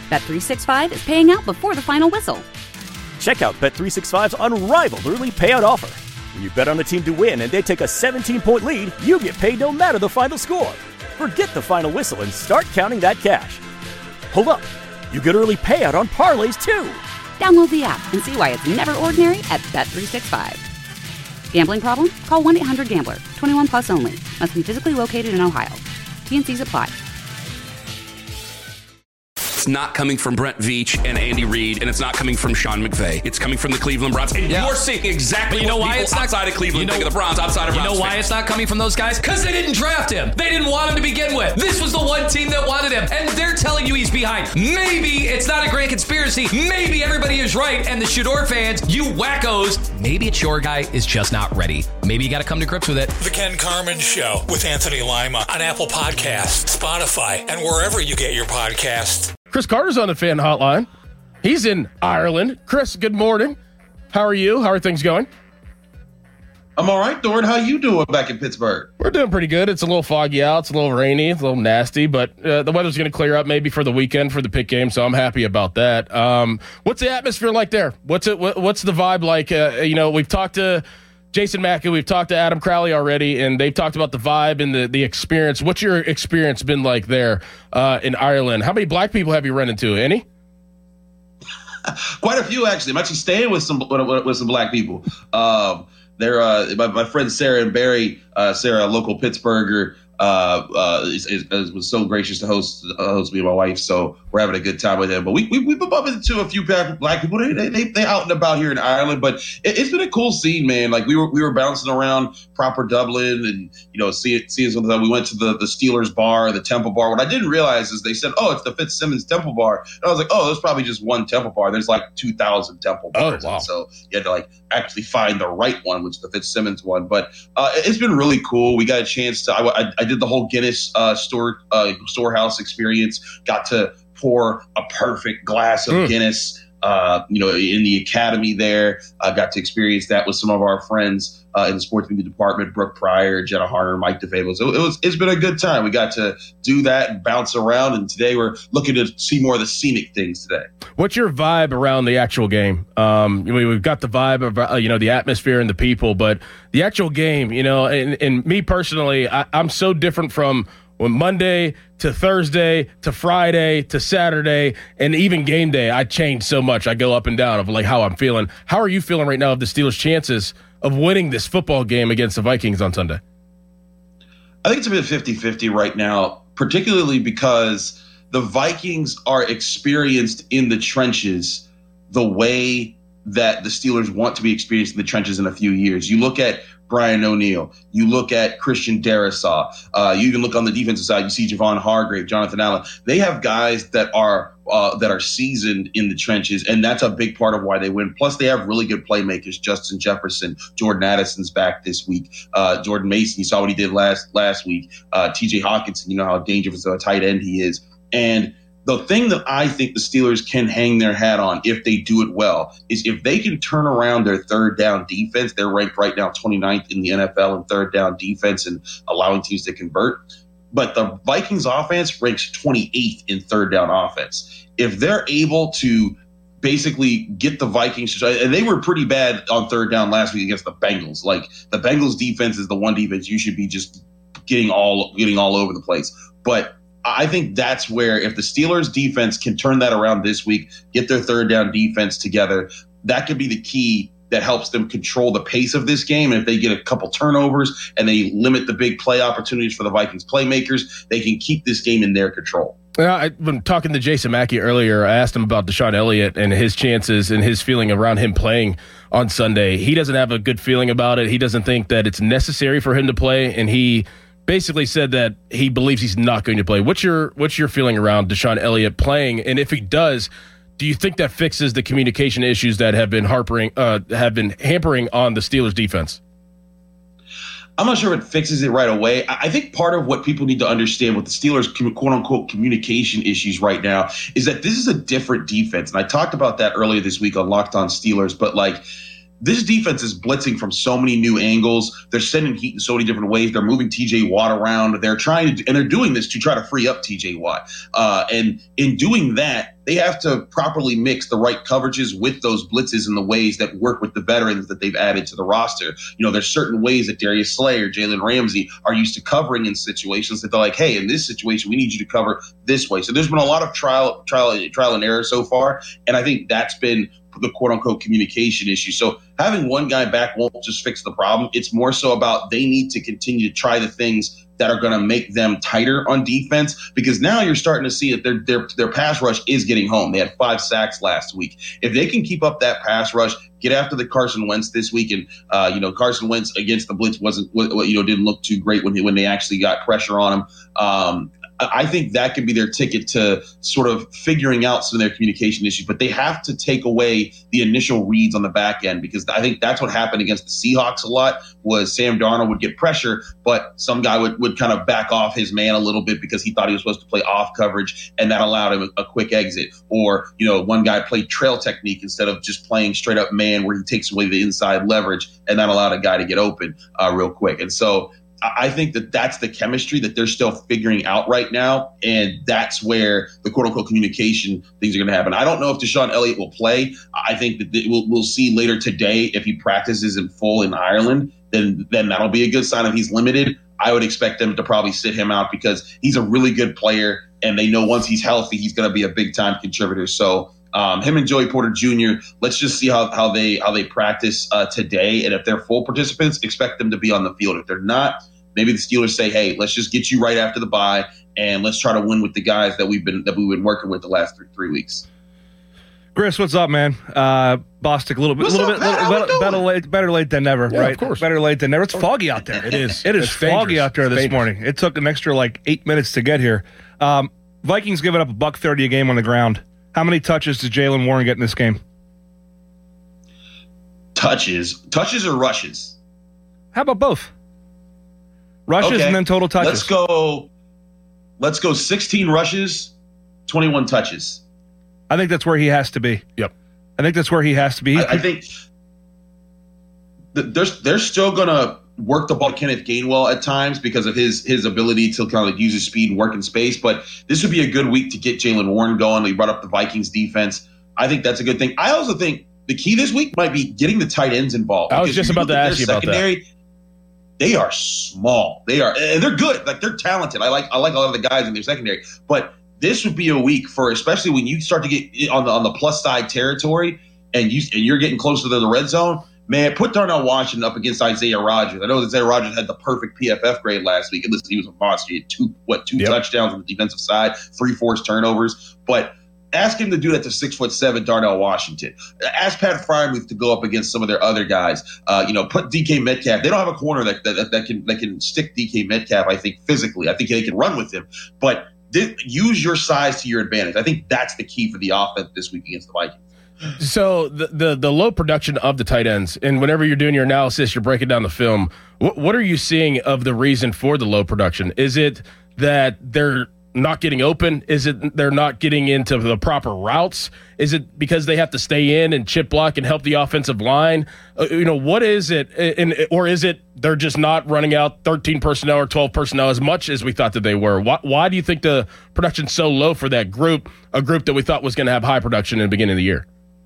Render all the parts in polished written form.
Bet365 is paying out before the final whistle. Check out Bet365's unrivaled early payout offer. When you bet on a team to win and they take a 17-point lead, you get paid no matter the final score. Forget the final whistle and start counting that cash. Hold up. You get early payout on parlays, too. Download the app and see why it's never ordinary at Bet365. Gambling problem? Call 1-800-GAMBLER. 21 plus only. Must be physically located in Ohio. T&Cs apply. It's not coming from Brent Veach and Andy Reid, and it's not coming from Sean McVay. It's coming from the Cleveland Browns. And you're seeing exactly what people outside of Cleveland think of the Browns, outside of Browns. You know why it's not coming from those guys? Because they didn't draft him. They didn't want him to begin with. This was the one team that wanted him, and they're telling you he's behind. Maybe it's not a grand conspiracy. Maybe everybody is right, and the Shador fans, you wackos, maybe it's your guy is just not ready. Maybe you got to come to grips with it. The Ken Carman Show with Anthony Lima on Apple Podcasts, Spotify, and wherever you get your podcasts. Chris Carter's on the fan hotline. He's in Ireland. Chris, good morning. How are you? How are things going? I'm all right, Dorn. How you doing back in Pittsburgh? We're doing pretty good. It's a little foggy out. It's a little rainy. It's a little nasty, but the weather's going to clear up maybe for the weekend for the Pitt game, so I'm happy about that. What's the atmosphere like there? What's the vibe like? We've talked to Jason Mackey, we've talked to Adam Crowley already, and they've talked about the vibe and the experience. What's your experience been like there in Ireland? How many black people have you run into? Any? Quite a few, actually. I'm actually staying with some black people. They're my friends Sarah and Barry. Sarah, a local Pittsburgher, was so gracious to host me and my wife. So we're having a good time with them. But we've been bumping into a few black people. They out and about here in Ireland. But it's been a cool scene, man. Like we were bouncing around proper Dublin, and seeing something. We went to the Steelers bar, the Temple bar. What I didn't realize is they said, "Oh, it's the Fitzsimmons Temple bar," and I was like, "Oh, there's probably just one Temple bar. There's like 2,000 Temple bars." Oh, wow. And so you had to actually find the right one, which is the Fitzsimmons one. But it's been really cool. We got a chance to. I did the whole Guinness storehouse experience. Got to pour a perfect glass of Guinness. In the academy there, I got to experience that with some of our friends in the sports media department, Brooke Pryor, Jenna Harner, Mike DeFabo. So it's been a good time. We got to do that and bounce around, and today we're looking to see more of the scenic things today. What's your vibe around the actual game? We've got the vibe of the atmosphere and the people, but the actual game, and me personally, I'm so different from Monday to Thursday to Friday to Saturday and even game day. I change so much. I go up and down of how I'm feeling. How are you feeling right now of the Steelers' chances of winning this football game against the Vikings on Sunday? I think it's a bit 50-50 right now, particularly because the Vikings are experienced in the trenches the way that the Steelers want to be experienced in the trenches in a few years. You look at Brian O'Neill. You look at Christian Darrisaw. You even look on the defensive side. You see Javon Hargrave, Jonathan Allen. They have guys that are seasoned in the trenches, and that's a big part of why they win. Plus, they have really good playmakers. Justin Jefferson, Jordan Addison's back this week. Jordan Mason, you saw what he did last week. T.J. Hawkinson, you know how dangerous of a tight end he is. And the thing that I think the Steelers can hang their hat on if they do it well is if they can turn around their third down defense. They're ranked right now 29th in the NFL in third down defense and allowing teams to convert. But the Vikings offense ranks 28th in third down offense. If they're able to basically get the Vikings, and they were pretty bad on third down last week against the Bengals. The Bengals defense is the one defense you should be just getting all over the place. But I think that's where if the Steelers defense can turn that around this week, get their third down defense together, that could be the key that helps them control the pace of this game. And if they get a couple turnovers and they limit the big play opportunities for the Vikings playmakers, they can keep this game in their control. I've been talking to Jason Mackey earlier. I asked him about Deshaun Elliott and his chances and his feeling around him playing on Sunday. He doesn't have a good feeling about it. He doesn't think that it's necessary for him to play, and he basically said that he believes he's not going to play. What's your feeling around Deshaun Elliott playing? And if he does, do you think that fixes the communication issues that have been hampering on the Steelers defense? I'm not sure if it fixes it right away. I think part of what people need to understand with the Steelers' quote-unquote communication issues right now is that this is a different defense. And I talked about that earlier this week on Locked On Steelers. But, this defense is blitzing from so many new angles. They're sending heat in so many different ways. They're moving T.J. Watt around. They're doing this to try to free up T.J. Watt. And in doing that, they have to properly mix the right coverages with those blitzes in the ways that work with the veterans that they've added to the roster. There's certain ways that Darius Slay or Jalen Ramsey are used to covering in situations that they're like, hey, in this situation, we need you to cover this way. So there's been a lot of trial and error so far, and I think that's been the quote-unquote communication issue. So having one guy back won't just fix the problem. It's more so about they need to continue to try the things that are going to make them tighter on defense, because now you're starting to see that their pass rush is getting home. They had 5 sacks last week. If they can keep up that pass rush, get after the Carson Wentz this week, and Carson Wentz against the blitz didn't look too great when they actually got pressure on him. I think that could be their ticket to sort of figuring out some of their communication issues, but they have to take away the initial reads on the back end, because I think that's what happened against the Seahawks a lot. Was Sam Darnold would get pressure, but some guy would kind of back off his man a little bit because he thought he was supposed to play off coverage, and that allowed him a quick exit. Or, one guy played trail technique instead of just playing straight up man, where he takes away the inside leverage, and that allowed a guy to get open real quick. And so I think that's the chemistry that they're still figuring out right now, and that's where the quote-unquote communication things are going to happen. I don't know if DeShon Elliott will play. I think that we'll see later today if he practices in full in Ireland, then that'll be a good sign if he's limited. I would expect them to probably sit him out because he's a really good player, and they know once he's healthy, he's going to be a big-time contributor. So him and Joey Porter Jr., let's just see how they practice today. And if they're full participants, expect them to be on the field. If they're not, maybe the Steelers say, hey, let's just get you right after the bye, and let's try to win with the guys that we've been working with the last three weeks. Chris, what's up, man? Bostic, a little bit better late than never, right? Of course. Better late than never. It's foggy out there. It is. It is foggy out there this morning. It took an extra 8 minutes to get here. Vikings giving up $130 a game on the ground. How many touches did Jaylen Warren get in this game? Touches or rushes? How about both? Rushes and then total touches. Let's go 16 rushes, 21 touches. I think that's where he has to be. Yep. I think that's where he has to be. I think they're still going to work the ball Kenneth Gainwell at times because of his ability to kind of use his speed and work in space. But this would be a good week to get Jaylen Warren going. He brought up the Vikings defense. I think that's a good thing. I also think the key this week might be getting the tight ends involved. I was just about to ask you about that. They are small. They're good. They're talented. I like a lot of the guys in their secondary. But this would be a week for, especially when you start to get on the plus side territory and you're getting closer to the red zone. Man, put Darnell Washington up against Isaiah Rodgers. I know that Isaiah Rodgers had the perfect PFF grade last week. And listen, he was a monster. He had two touchdowns on the defensive side, 3 forced turnovers. But ask him to do that to 6'7" Darnell Washington. Ask Pat Freiermuth to go up against some of their other guys. Put DK Metcalf. They don't have a corner that can stick DK Metcalf. I think physically, I think they can run with him. But use your size to your advantage. I think that's the key for the offense this week against the Vikings. So the low production of the tight ends, and whenever you're doing your analysis, you're breaking down the film. What are you seeing of the reason for the low production? Is it that they're not getting open? Is it they're not getting into the proper routes? Is it because they have to stay in and chip block and help the offensive line? What is it? Or is it they're just not running out 13 personnel or 12 personnel as much as we thought that they were? Why do you think the production's so low for that group, a group that we thought was going to have high production in the beginning of the year?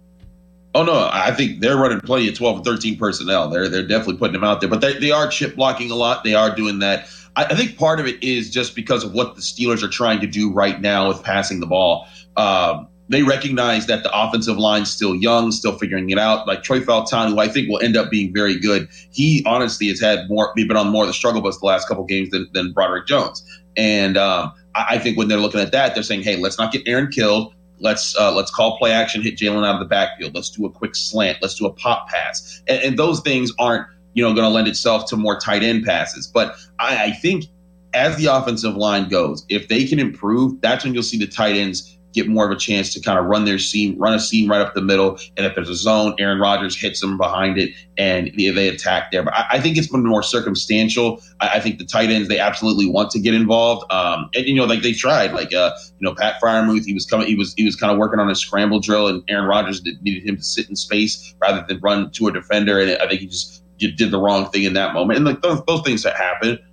Oh, no, I think they're running plenty of 12 and 13 personnel. They're definitely putting them out there. But they are chip blocking a lot. They are doing that. I think part of it is just because of what the Steelers are trying to do right now with passing the ball. They recognize that the offensive line's still young, still figuring it out. Like Troy Fautanu, who I think will end up being very good. He honestly has been on more of the struggle bus the last couple games than Broderick Jones. And I think when they're looking at that, they're saying, hey, let's not get Aaron killed. Let's call play action, hit Jalen out of the backfield. Let's do a quick slant. Let's do a pop pass. And those things aren't going to lend itself to more tight end passes. But I think as the offensive line goes, if they can improve, that's when you'll see the tight ends get more of a chance to kind of run a seam right up the middle. And if there's a zone, Aaron Rodgers hits them behind it and they attack there. But I think it's been more circumstantial. I think the tight ends, they absolutely want to get involved. Like they tried, Pat Freiermuth, he was kind of working on a scramble drill, and Aaron Rodgers needed him to sit in space rather than run to a defender. And I think he just did the wrong thing in that moment. And those things that happen.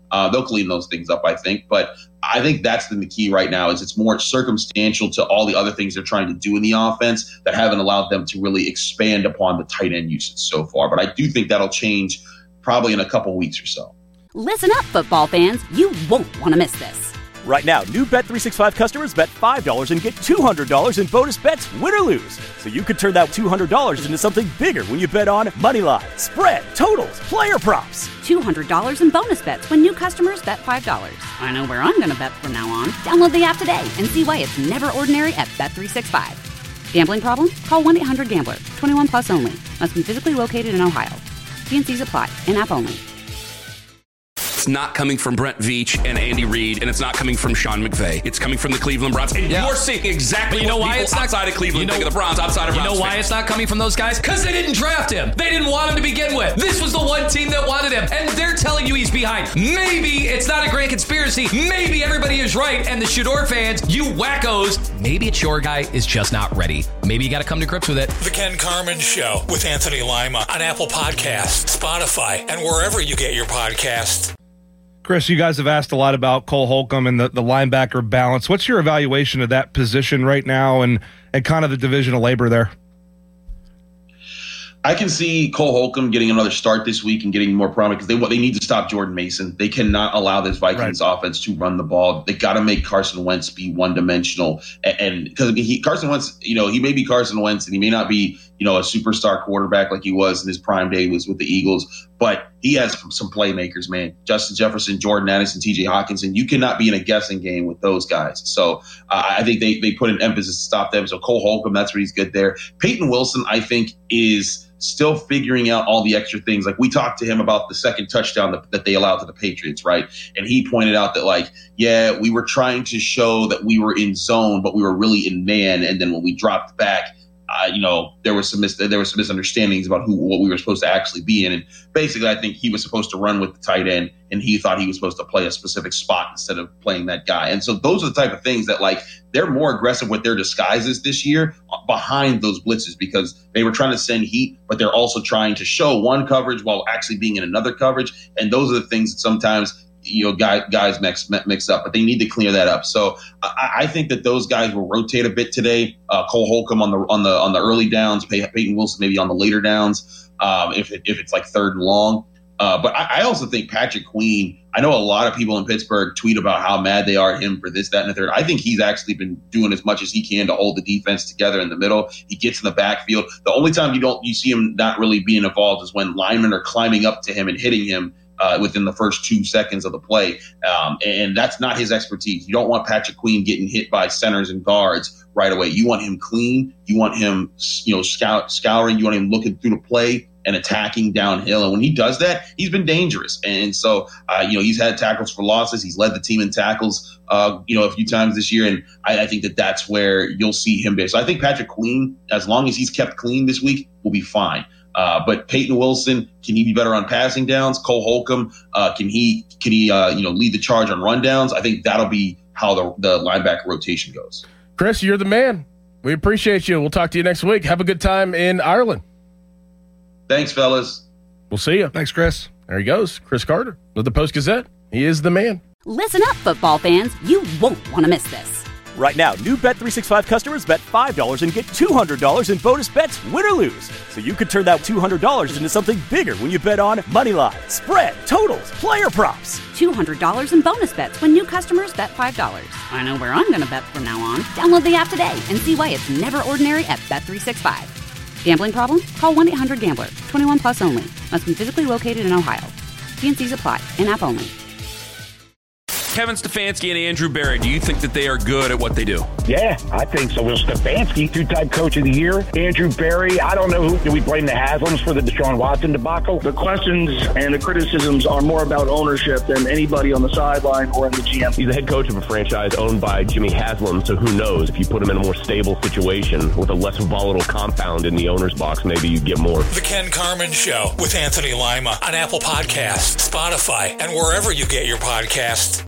They'll clean those things up, I think. But I think that's the key right now is it's more circumstantial to all the other things they're trying to do in the offense that haven't allowed them to really expand upon the tight end usage so far. But I do think that'll change probably in a couple weeks or so. Listen up, football fans. You won't want to miss this. Right now, new Bet365 customers bet $5 and get $200 in bonus bets, win or lose. So you could turn that $200 into something bigger when you bet on moneyline, spread, totals, player props. $200 in bonus bets when new customers bet $5. I know where I'm going to bet from now on. Download the app today and see why it's never ordinary at Bet365. Gambling problem? Call 1-800-GAMBLER. 21 plus only. Must be physically located in Ohio. TNCs apply. In-app only. It's not coming from Brent Veach and Andy Reid, and it's not coming from Sean McVay. It's coming from the Cleveland Browns. And you're seeing exactly what people outside of Cleveland think of the Browns, outside of Browns. You know why it's not coming from those guys? Because they didn't draft him. They didn't want him to begin with. This was the one team that wanted him, and they're telling you he's behind. Maybe it's not a grand conspiracy. Maybe everybody is right, and the Shador fans, you wackos, maybe it's your guy is just not ready. Maybe you got to come to grips with it. The Ken Carman Show with Anthony Lima on Apple Podcasts, Spotify, and wherever you get your podcasts. Chris, you guys have asked a lot about Cole Holcomb and the linebacker balance. What's your evaluation of that position right now and kind of the division of labor there? I can see Cole Holcomb getting another start this week and getting more prominent because they need to stop Jordan Mason. They cannot allow this Vikings offense to run the ball. They got to make Carson Wentz be one-dimensional. And because Carson Wentz, he may be Carson Wentz and he may not be, a superstar quarterback like he was in his prime day was with the Eagles, but he has some playmakers, man. Justin Jefferson, Jordan Addison, TJ Hawkinson. You cannot be in a guessing game with those guys. So I think they put an emphasis to stop them. So Cole Holcomb, that's where he's good there. Peyton Wilson, I think, is still figuring out all the extra things. Like we talked to him about the second touchdown that they allowed to the Patriots, right? And he pointed out that we were trying to show that we were in zone, but we were really in man. And then when we dropped back, there were some misunderstandings about what we were supposed to actually be in. And basically, I think he was supposed to run with the tight end, and he thought he was supposed to play a specific spot instead of playing that guy. And so those are the type of things that they're more aggressive with their disguises this year behind those blitzes because they were trying to send heat, but they're also trying to show one coverage while actually being in another coverage. And those are the things that sometimes guys mix up, but they need to clear that up. So I think that those guys will rotate a bit today. Cole Holcomb on the early downs, Peyton Wilson maybe on the later downs, if it's like third and long. But I also think Patrick Queen, I know a lot of people in Pittsburgh tweet about how mad they are at him for this, that, and the third. I think he's actually been doing as much as he can to hold the defense together in the middle. He gets in the backfield. The only time you see him not really being involved is when linemen are climbing up to him and hitting him within the first 2 seconds of the play. And that's not his expertise. You don't want Patrick Queen getting hit by centers and guards right away. You want him clean. You want him, scouring. You want him looking through the play and attacking downhill. And when he does that, he's been dangerous. And so, he's had tackles for losses. He's led the team in tackles, a few times this year. And I think that's where you'll see him be. So I think Patrick Queen, as long as he's kept clean this week, will be fine. But Peyton Wilson, can he be better on passing downs? Cole Holcomb, can he lead the charge on rundowns? I think that'll be how the linebacker rotation goes. Chris, you're the man. We appreciate you. We'll talk to you next week. Have a good time in Ireland. Thanks, fellas. We'll see you. Thanks, Chris. There he goes, Chris Carter with the Post-Gazette. He is the man. Listen up, football fans. You won't want to miss this. Right now, new Bet365 customers bet $5 and get $200 in bonus bets, win or lose. So you could turn that $200 into something bigger when you bet on moneyline, spread, totals, player props. $200 in bonus bets when new customers bet $5. I know where I'm going to bet from now on. Download the app today and see why it's never ordinary at Bet365. Gambling problem? Call 1-800-GAMBLER. 21 plus only. Must be physically located in Ohio. TNCs apply. In-app only. Kevin Stefanski and Andrew Berry, do you think that they are good at what they do? Yeah, I think so. Well, Stefanski, 2-time coach of the year. Andrew Berry, I don't know do we blame the Haslams for the Deshaun Watson debacle? The questions and the criticisms are more about ownership than anybody on the sideline or in the GM. He's the head coach of a franchise owned by Jimmy Haslam, so who knows? If you put him in a more stable situation with a less volatile compound in the owner's box, maybe you get more. The Ken Carman Show with Anthony Lima on Apple Podcasts, Spotify, and wherever you get your podcasts.